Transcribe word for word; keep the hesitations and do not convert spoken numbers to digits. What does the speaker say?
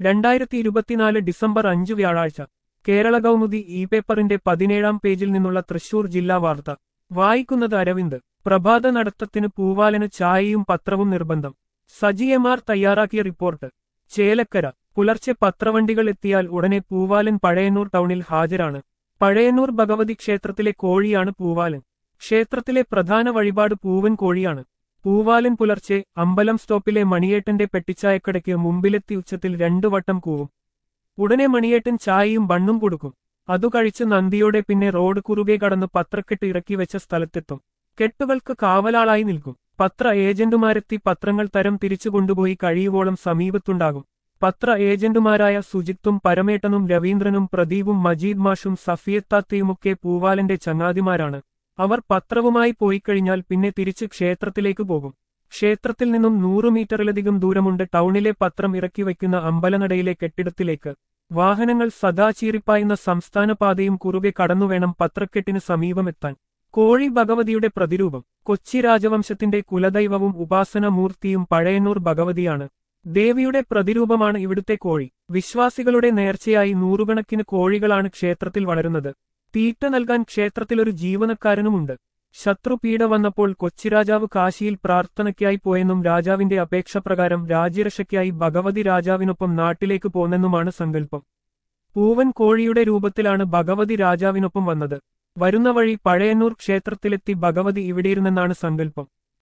രണ്ടായിരത്തി ഇരുപത്തിനാല് ഡിസംബർ അഞ്ച് വ്യാഴാഴ്ച കേരള കൗമുദി ഇ പേപ്പറിന്റെ പതിനേഴാം പേജിൽ നിന്നുള്ള തൃശൂർ ജില്ലാ വാർത്ത വായിക്കുന്നത് അരവിന്ദ്. പ്രഭാത നടത്തത്തിന് പൂവാലന് ചായയും പത്രവും നിർബന്ധം. സജി എം ആർ തയ്യാറാക്കിയ റിപ്പോർട്ട്. ചേലക്കര. പുലർച്ചെ പത്രവണ്ടികൾ എത്തിയാൽ ഉടനെ പൂവാലൻ പഴയന്നൂർ ടൗണിൽ ഹാജരാണ്. പഴയന്നൂർ ഭഗവതി ക്ഷേത്രത്തിലെ കോഴിയാണ് പൂവാലൻ. ക്ഷേത്രത്തിലെ പ്രധാന വഴിപാട് പൂവൻ കോഴിയാണ്. പൂവാലൻ പുലർച്ചെ അമ്പലം സ്റ്റോപ്പിലെ മണിയേട്ടന്റെ പെട്ടിച്ചായക്കടയ്ക്ക് മുമ്പിലെത്തി ഉച്ചത്തിൽ രണ്ടു വട്ടം കൂവും. ഉടനെ മണിയേട്ടൻ ചായയും ബണ്ണും കൊടുക്കും. അതു കഴിച്ച് നന്ദിയോടെ പിന്നെ റോഡ് കുറുകെ കടന്ന് പത്രക്കെട്ട് ഇറക്കി വെച്ച സ്ഥലത്തെത്തും. കെട്ടുകൾക്ക് കാവലാളായി നിൽക്കും. പത്ര ഏജന്റുമാരെത്തി പത്രങ്ങൾ തരം തിരിച്ചു കൊണ്ടുപോയി കഴിയുവോളം സമീപത്തുണ്ടാകും. പത്ര ഏജന്റുമാരായ സുജിത്തും പരമേട്ടനും രവീന്ദ്രനും പ്രദീപും മജീദ് മാഷും സഫിയത്താത്തയുമൊക്കെ പൂവാലന്റെ ചങ്ങാതിമാരാണ്. അവർ പത്രവുമായി പോയിക്കഴിഞ്ഞാൽ പിന്നെ തിരിച്ച് ക്ഷേത്രത്തിലേക്ക് പോകും. ക്ഷേത്രത്തിൽ നിന്നും നൂറു മീറ്ററിലധികം ദൂരമുണ്ട് ടൗണിലെ പത്രം ഇറക്കി വയ്ക്കുന്ന അമ്പലനടയിലെ കെട്ടിടത്തിലേക്ക്. വാഹനങ്ങൾ സദാ ചീറിപ്പായുന്ന സംസ്ഥാന പാതയും കുറുകെ കടന്നുവേണം പത്രക്കെട്ടിന് സമീപമെത്താൻ. കോഴി ഭഗവതിയുടെ പ്രതിരൂപം. കൊച്ചി രാജവംശത്തിന്റെ കുലദൈവവും ഉപാസന മൂർത്തിയും പഴയന്നൂർ ഭഗവതിയാണ്. ദേവിയുടെ പ്രതിരൂപമാണ് ഇവിടുത്തെ കോഴി. വിശ്വാസികളുടെ നേർച്ചയായി നൂറുകണക്കിന് കോഴികളാണ് ക്ഷേത്രത്തിൽ വളരുന്നത്. തീറ്റ നൽകാൻ ക്ഷേത്രത്തിലൊരു ജീവനക്കാരനുമുണ്ട്. ശത്രുപീഡ വന്നപ്പോൾ കൊച്ചിരാജാവ് കാശിയിൽ പ്രാർത്ഥനയ്ക്കായി പോയെന്നും രാജാവിന്റെ അപേക്ഷപ്രകാരം രാജ്യരക്ഷയ്ക്കായി ഭഗവതി രാജാവിനൊപ്പം നാട്ടിലേക്ക് പോന്നെന്നുമാണ് സങ്കല്പം. പൂവൻ കോഴിയുടെ രൂപത്തിലാണ് ഭഗവതി രാജാവിനൊപ്പം വന്നത്. വരുന്ന വഴി പഴയന്നൂർ ക്ഷേത്രത്തിലെത്തി ഭഗവതി ഇവിടെയിരുന്നെന്നാണ് സങ്കല്പം.